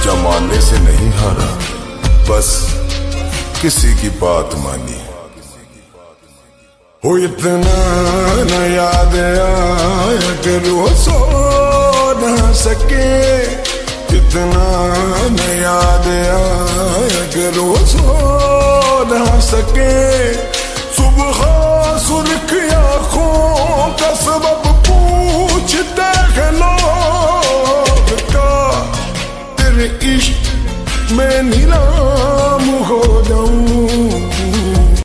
जमाने से नहीं हारा, बस किसी की बात मानी। हो इतना न याद आया कि वो सो न सके, इतना न याद आया कि वो सो न सके।